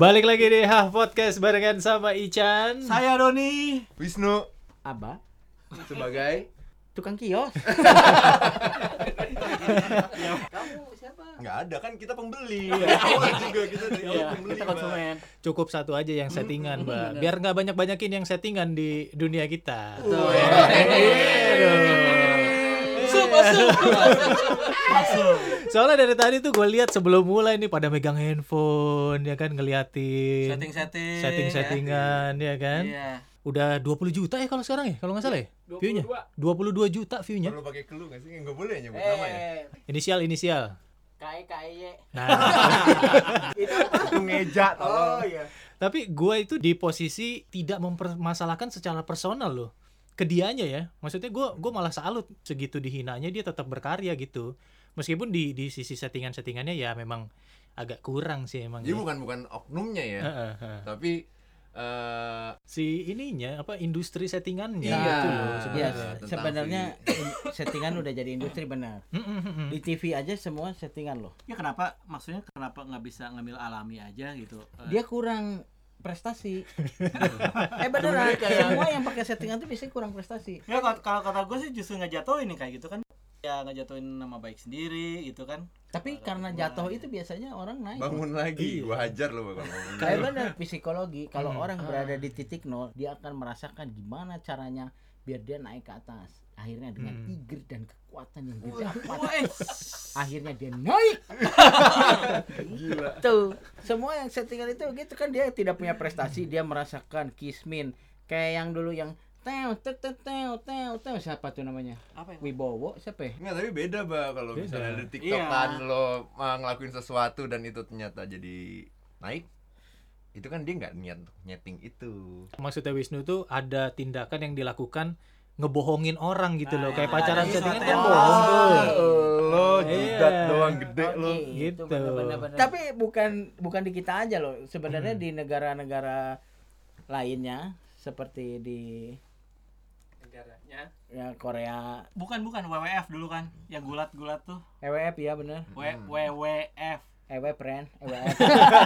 Balik lagi di Podcast barengan sama Ican. Saya Doni. Wisnu. Abah Sebagai tukang kios. Kamu siapa? nggak ada kan, kita pembeli. Awal juga kita dari awal pembeli. Kita konsumen. Cukup satu aja yang settingan, Mbak. Biar nggak banyak-banyakin yang settingan di dunia kita. Masuk. Soalnya dari tadi tuh gue lihat sebelum mulai nih pada megang handphone, ya kan, ngeliatin setting-settingan, ya kan. Iya. Udah 20 juta ya kalau sekarang ya, kalau nggak salah ya? View-nya 22 juta view-nya. Perlu pakai clue nggak sih? Nggak boleh nyebut nama ya. Inisial. KY. Nah, Itu ngeja. Oh iya. tapi gue itu di posisi tidak mempermasalahkan secara personal loh ke dianya ya. Maksudnya gue malah salut segitu dihinanya dia tetap berkarya gitu. Meskipun di sisi settingannya ya memang agak kurang sih emang. Jadi ya. bukan oknumnya ya. Tapi Si ininya apa industri settingannya Iya. gitu loh Iya, sebenarnya. sebenarnya settingan udah jadi industri benar. Di TV aja semua settingan loh. Ya kenapa nggak bisa ngambil alami aja gitu? Dia kurang prestasi. Beneran semua yang pakai settingan tuh biasanya kurang prestasi. Ya kalau kata gue sih justru ngejatuhin nih kayak gitu kan. Ya ngejatuhin nama baik sendiri gitu kan. Tapi karena jatuh itu biasanya orang naik. bangun lagi, gua hajar lo bakal ngomong. Kayak benar psikologi, kalau orang berada di titik nol, dia akan merasakan gimana caranya biar dia naik ke atas. Akhirnya dengan igr dan kekuatan yang dia dapat, akhirnya dia naik. Gila. Tuh, semua yang settingan itu gitu kan, dia tidak punya prestasi, dia merasakan kismin. Kayak yang dulu yang teo siapa tuh namanya? Apa yang? Wibowo siapa ya? Nggak, tapi beda kalau Beda. misalnya di TikTokan Iya. lo ngelakuin sesuatu dan itu ternyata jadi naik, itu kan dia nggak niat untuk nyeting itu. Maksudnya Wisnu tuh ada tindakan yang dilakukan ngebohongin orang gitu loh. Kayak Nah, pacaran ada settingan sesuatu kan yang- bohong tuh. Lo Iya. jidat doang gede lo. Gitu. bener. Tapi bukan di kita aja loh. Sebenarnya di negara-negara lainnya seperti di Negaranya. ya Korea, Bukan WWF dulu kan, yang gulat-gulat tuh. EWF ya bener. WWF. EWF.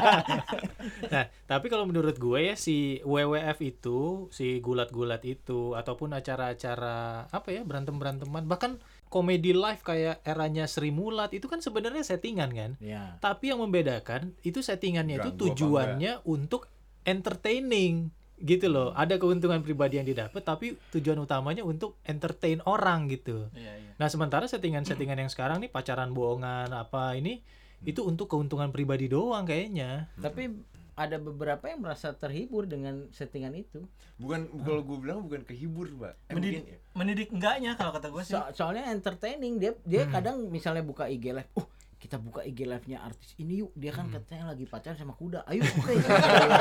Nah, tapi kalau menurut gue ya si WWF itu, si gulat-gulat itu ataupun acara-acara apa ya, berantem-beranteman, bahkan komedi live kayak eranya Sri Mulat itu kan sebenarnya settingan kan. Ya. Tapi yang membedakan itu settingannya itu Ganggu apa tujuannya untuk entertaining gitu loh. Ada keuntungan pribadi yang didapat tapi tujuan utamanya untuk entertain orang gitu. Iya. Nah, sementara settingan-settingan yang sekarang nih pacaran bohongan apa ini itu untuk keuntungan pribadi doang kayaknya. Tapi ada beberapa yang merasa terhibur dengan settingan itu. Bukan, kalau gue bilang bukan kehibur, Mbak. Mendidik enggaknya kalau kata gue sih. Soalnya entertaining, dia kadang misalnya buka IG live, kita buka IG live-nya artis ini yuk, dia kan katanya lagi pacaran sama kuda, ayo buka IG.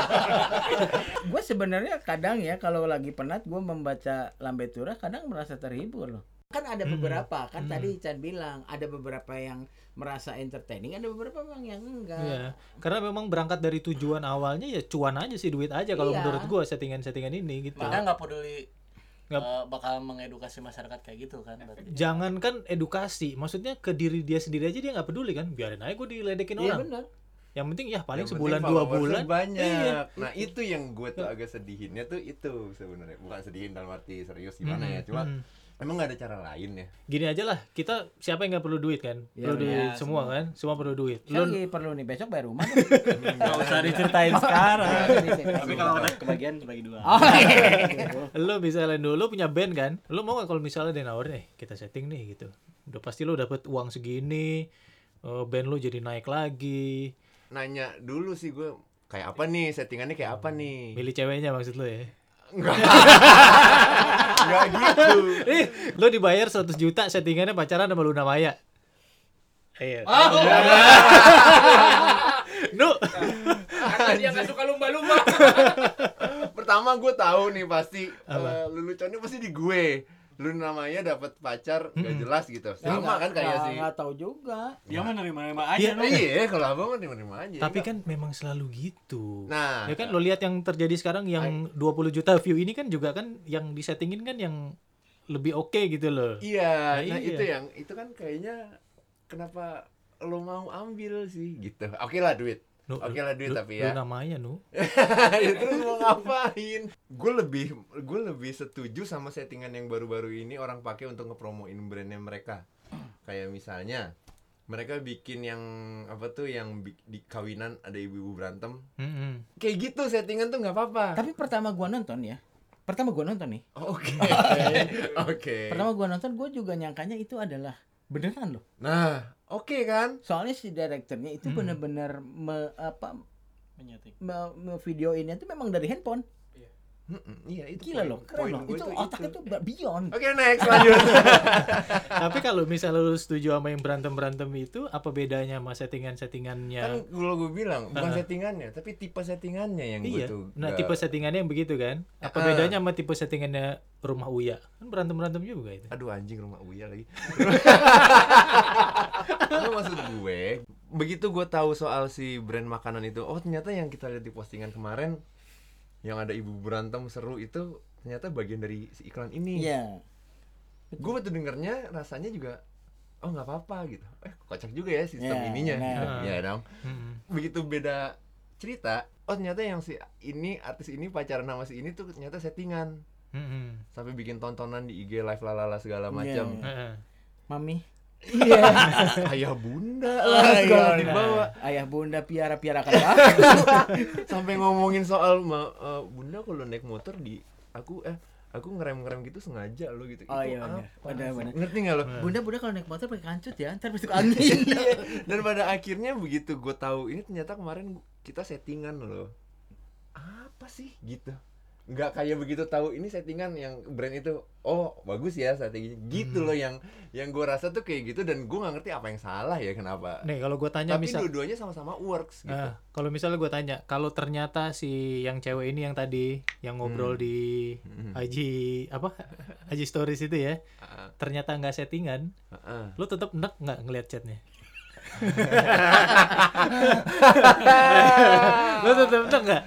Gue sebenarnya kadang ya kalau lagi penat gue membaca Lambe Tura kadang merasa terhibur loh. Kan ada beberapa, kan tadi Chan bilang ada beberapa yang merasa entertaining, ada beberapa yang enggak. Iya, karena memang berangkat dari tujuan awalnya ya cuan aja sih, duit aja kalau Iya. menurut gua settingan-settingan ini gitu. Maka nggak peduli Nggak- bakal mengedukasi masyarakat kayak gitu kan berarti. Jangankan edukasi, maksudnya ke diri dia sendiri aja dia nggak peduli kan, biarin aja gue diledekin Iya orang. benar. Yang penting ya paling Yang sebulan penting 2 followersnya bulan banyak. Iya. Nah itu yang gue tuh agak sedihinnya tuh itu sebenarnya, bukan sedihin dalam arti serius gimana ya, cuma emang nggak ada cara lain ya. Gini aja lah, kita siapa yang nggak perlu duit kan? Iya, Perlu duit semua kan? Semua perlu duit. Saya lagi perlu nih besok bayar rumah. Nggak usah diceritain sekarang. Tapi kalau udah kebagian bagi dua. Oh iya. Lo misalnya dulu punya band kan, lo mau nggak kalau misalnya dia nawarin kita setting nih gitu, udah pasti lo dapet uang segini, band lo jadi naik lagi, Nanya dulu sih gue, kayak apa nih settingannya, kayak apa nih? milih ceweknya maksud lo ya? Enggak gitu. Lo dibayar 100 juta settingannya pacaran sama Luna Maya. Iya. Nu, Dia nggak suka lumba-lumba. Pertama gue tahu nih pasti leluconnya pasti di gue. Lu namanya dapat pacar nggak jelas gitu. Sama kan kayak si. Nggak tahu juga. Dia mah nerima-nerima Iya, aja. Iya, kalau abang mah terima aja. tapi kan memang selalu gitu. Nah, Ya kan lo lihat yang terjadi sekarang yang 20 juta view ini kan juga kan yang disettingin kan yang lebih oke gitu loh. iya, Nah, nah iya. itu kan kayaknya kenapa lo mau ambil sih gitu. Oke lah duit. Oke lah duit tapi ya. Lu namanya Ya terus mau ngapain? Gue lebih setuju sama settingan yang baru-baru ini orang pakai untuk ngepromoin brandnya mereka. Kayak misalnya mereka bikin yang apa tuh yang di kawinan ada ibu-ibu berantem. Kayak gitu settingan tuh nggak apa-apa. Tapi pertama gua nonton nih. Oke. Pertama gua nonton, gua juga nyangkanya itu adalah beneran loh. Nah, oke kan? Soalnya si direkturnya itu benar-benar Menyetik. videoinnya itu memang dari handphone. Iya itu Gila loh, keren poin loh. gue Itu otak itu beyond. Oke, next lanjut. Tapi kalau misalnya lu setuju sama yang berantem itu, apa bedanya sama settingannya? Kan kalau gue bilang bukan settingannya, tapi tipe settingannya yang gue Iya. tuh. Nah, tipe settingannya yang begitu kan? Apa bedanya sama tipe settingannya Rumah Uya? Kan berantem juga itu. Aduh anjing Rumah Uya lagi. Itu maksud gue, begitu gue tahu soal si brand makanan itu, oh ternyata yang kita lihat di postingan kemarin yang ada ibu berantem seru itu ternyata bagian dari si iklan ini. Iya. Gue waktu dengernya rasanya juga oh nggak apa-apa gitu. Kocak juga ya sistem Ya, ininya. nah. Ya dong. Begitu beda cerita, oh ternyata yang si ini artis ini pacaran sama si ini tuh ternyata settingan. Sampai bikin tontonan di IG live lalala segala macam. Mami. Iya. Ayah bunda lah segala dibawa. Ayah bunda piara-piara kan aku. Sampai ngomongin soal bunda kalau naik motor di aku ngerem gitu sengaja lo gitu. Oh Itu iya apa? benar. Ngerti nggak lo? Bunda kalau naik motor pakai kancut ya, ntar masuk angin. Dan pada akhirnya begitu gue tahu ini ternyata kemarin kita settingan loh. Apa sih gitu? Nggak kayak begitu tahu ini settingan yang brand itu oh bagus ya strateginya gitu loh yang gue rasa tuh kayak gitu dan gue nggak ngerti apa yang salah ya kenapa. Nih kalau gue tanya Tapi misal dua-duanya sama-sama works gitu. kalau misalnya gue tanya kalau ternyata si yang cewek ini yang tadi yang ngobrol di IG stories itu ya ternyata nggak settingan, lo tetap enak nggak ngeliat chatnya? Lo tetap enak nggak?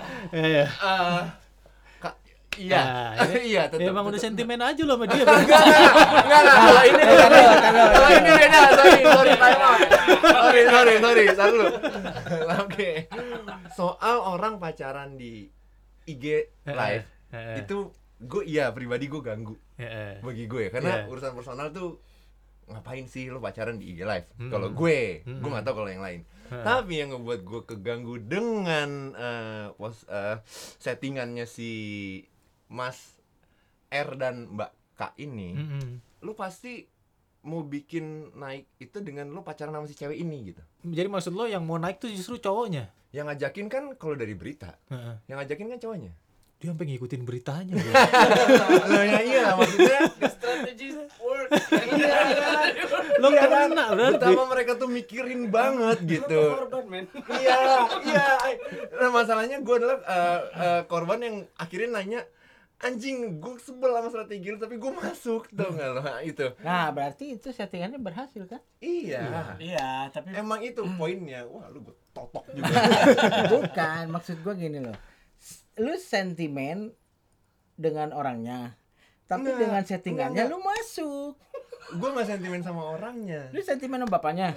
Iya, iya tetap. Emang udah sentimen aja lo sama dia. Enggak. Kalau ini beda. Sorry, time out. Sorry. Taruh dulu. Oke. Soal orang pacaran di IG live itu gue pribadi gue ganggu. Bagi gue karena urusan personal tuh ngapain sih lo pacaran di IG live? Kalau gue nggak tahu kalau yang lain. Tapi yang ngebuat gue keganggu dengan settingannya si Mas R dan Mbak K ini, lu pasti mau bikin naik itu dengan lu pacaran sama si cewek ini gitu. Jadi maksud lo yang mau naik tuh justru cowoknya? Yang ngajakin kan kalau dari berita, yang ngajakin kan cowoknya. Dia sampai ngikutin beritanya. Loh ya iya maksudnya. Strategies work. Lo kena berarti. Pertama mereka tuh mikirin banget gitu. Korban men. Iya. Nah masalahnya gue adalah korban yang akhirnya nanya. Anjing, gue sebel sama strategi lu tapi gue masuk tau gak lo itu. Nah, berarti itu settingannya berhasil kan? Iya, tapi emang itu poinnya. Wah, lu gue totok juga. Bukan, maksud gue gini loh. Lu sentimen dengan orangnya. Tapi Enggak, dengan settingannya enggak. lu masuk. Gue gak sentimen sama orangnya. Lu sentimen sama bapaknya.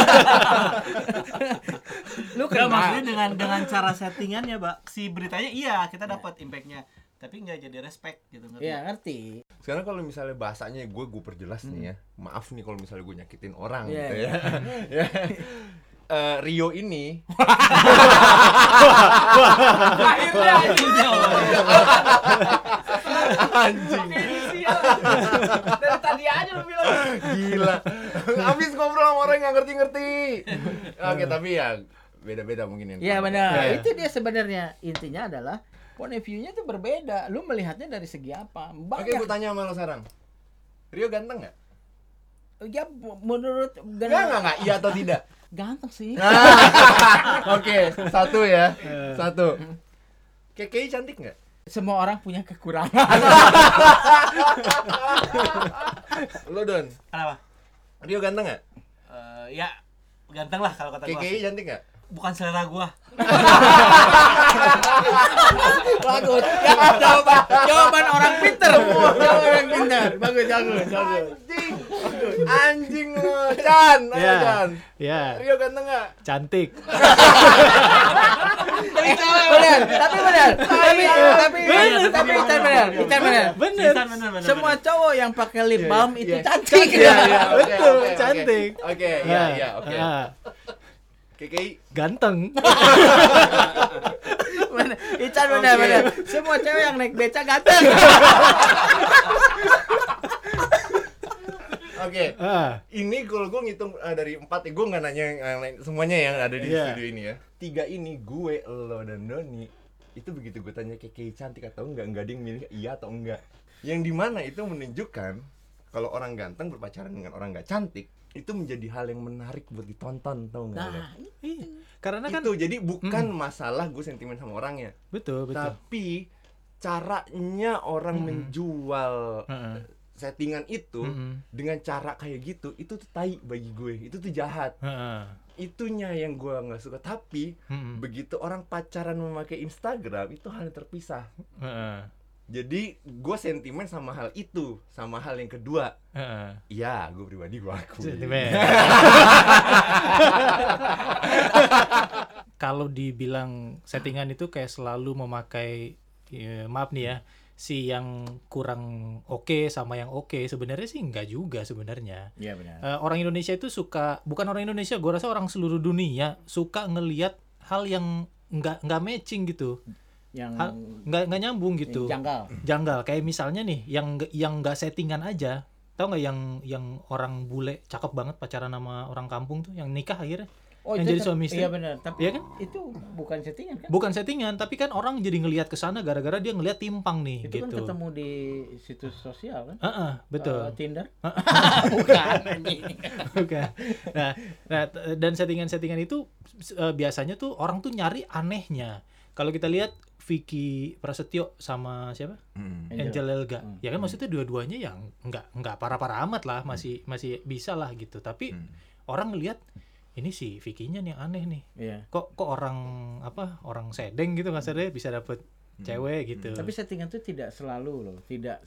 lu kan maksudnya dengan cara settingannya, Mbak. Si beritanya iya, kita dapat impact-nya. Tapi nggak jadi respect gitu ngerti? Iya, ngerti. Sekarang kalau misalnya bahasanya gue perjelas nih ya. Maaf nih kalau misalnya gue nyakitin orang Iya, gitu ya. Rio ini anjing. Dari tadi aja lu bilang. Gila. Habis ngobrol sama orang yang nggak ngerti. Oke, tapi ya beda-beda mungkin. Iya benar. Ya. Itu dia sebenarnya. Intinya adalah point of view-nya tuh berbeda. Lu melihatnya dari segi apa? Oke, gue tanya sama lo sekarang. Rio ganteng nggak? Ya menurut Enggak, iya atau tidak? ganteng sih. Oke, satu ya. Satu. KKI cantik nggak? Semua orang punya kekurangan. Lo Don, Kenapa? Rio ganteng nggak? Ya ganteng lah kalau kata gua. KKI cantik nggak? Bukan selera gua. Bagus. Jawaban orang pinter. Jawaban orang pinter. Bagus. Anjing. Anjing lo, Chan. Ayo Ya. Chan. Ya, Rio ganteng enggak? cantik. Benar, tapi benar. Tapi Ican benar. Bener. Semua cowok yang pakai lip Iya, balm iya. itu cantik. Iya, iya. Betul, Oke. cantik. Oke, Nah, iya, oke. KKI. Ganteng. Benar. Ican benar. Semua cewek yang naik beca ganteng. Oke. Ah, Ini kalau gue ngitung dari 4 ya, gue nggak nanya yang lain, semuanya yang ada di Iya. studio ini ya. 3 ini gue, lo dan Doni itu begitu gue tanya KKI cantik atau enggak ada yang milih iya atau enggak. Yang dimana itu menunjukkan kalau orang ganteng berpacaran dengan orang nggak cantik itu menjadi hal yang menarik buat ditonton, tau nggak? Nah, iya. Karena kan Itu jadi bukan masalah gue sentimen sama orangnya, betul. tapi caranya orang menjual Heeh. settingan itu Mm-mm. dengan cara kayak gitu itu tuh tai bagi gue, itu tuh jahat. Heeh. Itunya yang gue nggak suka. Tapi Mm-mm. begitu orang pacaran memakai Instagram itu hal yang terpisah. Heeh. Jadi gue sentimen sama hal itu, sama hal yang kedua. Heeh. Iya, gue pribadi gue akui. Sentimen. Kalau dibilang settingan itu kayak selalu memakai maaf nih ya, si yang kurang oke sama yang oke, sebenarnya sih enggak juga sebenarnya. iya benar. Orang Indonesia itu suka, bukan orang Indonesia, gue rasa orang seluruh dunia suka ngelihat hal yang nggak matching gitu, Yang nggak nyambung gitu, janggal. janggal. Kayak misalnya nih, yang nggak settingan aja, tau nggak yang orang bule cakep banget pacaran sama orang kampung tuh, yang nikah akhirnya, yang jadi suami istri. Iya benar, tapi Iya kan? itu bukan settingan kan? Bukan settingan, tapi kan orang jadi ngelihat ke sana gara-gara dia ngelihat timpang nih, Itu kan gitu. ketemu di situs sosial kan? Heeh, betul. Tinder? Bukan anjing. Bukan. Dan settingan-settingan itu biasanya tuh orang tuh nyari anehnya. Kalau kita lihat Vicky Prasetyo sama siapa? Angel Elga. Ya kan maksudnya dua-duanya yang enggak parah-parah amat lah, masih bisa lah gitu. Tapi orang ngelihat ini si Vicky-nya nih aneh nih. Iya. Kok orang sedeng gitu kasarnya bisa dapet cewek gitu. Tapi settingan itu tidak selalu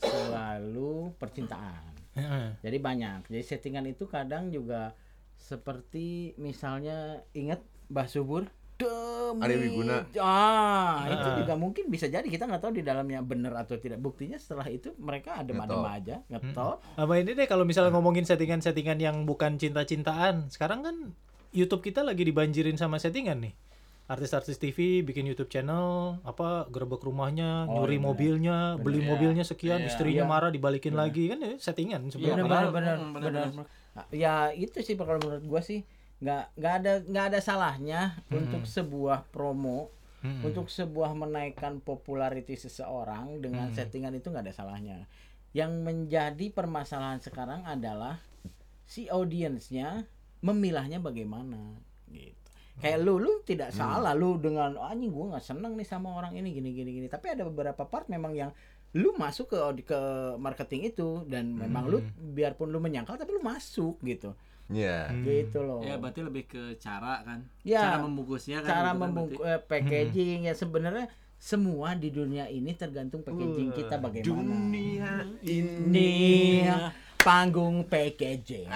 percintaan. Heeh. Jadi banyak. Jadi settingan itu kadang juga seperti misalnya ingat Mbah Subur demi Arya Wiguna. Itu juga mungkin bisa jadi, kita nggak tahu di dalamnya benar atau tidak. Buktinya setelah itu mereka adem-adem aja, ngetop. Sama ini deh, kalau misalnya ngomongin settingan-settingan yang bukan cinta-cintaan, sekarang kan YouTube kita lagi dibanjirin sama settingan nih. Artis-artis TV bikin YouTube channel, gerebek rumahnya, nyuri mobilnya, beli mobilnya sekian, istrinya marah dibalikin lagi, kan ya settingan sebenarnya. Benar. Ya itu sih kalau menurut gua sih nggak ada salahnya untuk sebuah promo, untuk sebuah menaikkan popularity seseorang dengan settingan itu nggak ada salahnya. Yang menjadi permasalahan sekarang adalah si audiensnya memilahnya bagaimana gitu. Kayak lu tidak salah lu dengan anjing gua nggak seneng nih sama orang ini gini. Tapi ada beberapa part memang yang lu masuk ke marketing itu dan memang lu biarpun lu menyangkal tapi lu masuk gitu. Iya. Gitu loh. Ya berarti lebih ke cara kan. Ya, Cara membungkusnya kan. cara gitu kan membungkus berarti. packaging ya sebenarnya semua di dunia ini tergantung packaging kita bagaimana. Dunia Ini panggung packaging.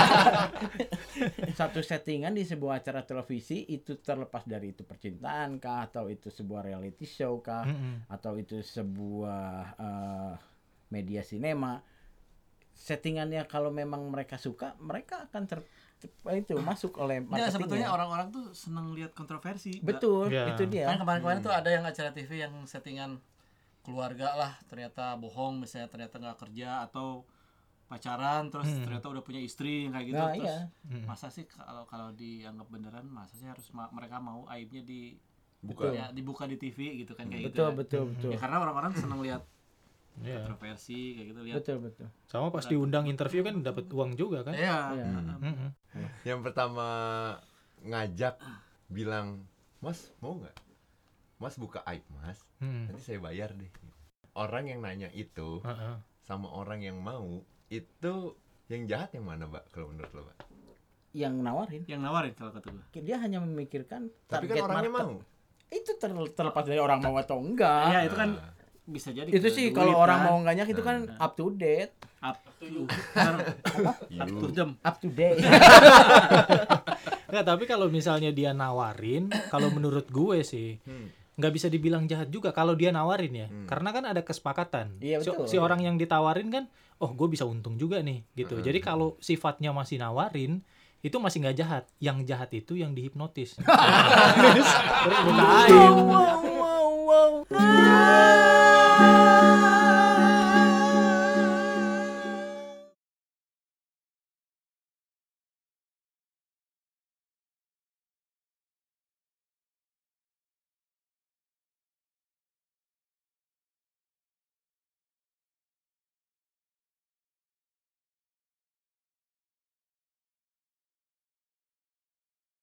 Satu settingan di sebuah acara televisi itu terlepas dari itu percintaan kah, atau itu sebuah reality show kah, atau itu sebuah media sinema. Settingannya kalau memang mereka suka, mereka akan itu masuk oleh Ya, sebetulnya marketingnya. orang-orang tuh seneng lihat kontroversi. Betul, Ya. itu dia. Kan kemarin-kemarin tuh ada yang acara TV yang settingan keluarga lah, ternyata bohong, misalnya ternyata nggak kerja atau pacaran terus ternyata udah punya istri yang kayak gitu. Nah, Terus iya. masa sih kalau dianggap beneran, masa sih harus mereka mau aibnya dibuka di TV gitu kan, kayak Betul, gitu. betul. Ya karena orang-orang seneng lihat Iya. kontroversi kayak gitu, lihat. Betul. Sama pas diundang interview kan dapat uang juga kan. Iya. Mm-mm. Yang pertama ngajak bilang, "Mas, mau nggak? Mas buka aib, Mas. Nanti saya bayar deh." Orang yang nanya itu Heeh. sama orang yang mau, itu yang jahat yang mana, Mbak? Kalau menurut lo, Mbak? Yang nawarin, Yang nawarin kalau kata gue. dia hanya memikirkan Tapi target kan orangnya market. mau. Itu terlepas dari orang mau atau enggak. Ya itu kan bisa jadi Itu ke sih duit kalau orang kan. mau nganyak itu kan up to date, up to them. up to date. Nggak, tapi kalau misalnya dia nawarin, kalau menurut gue sih nggak bisa dibilang jahat juga kalau dia nawarin ya, karena kan ada kesepakatan. Iya, betul. Si orang yang ditawarin kan, oh gue bisa untung juga nih gitu. Jadi kalau sifatnya masih nawarin, itu masih nggak jahat. Yang jahat itu yang dihipnotis. Terus bukain. Wow.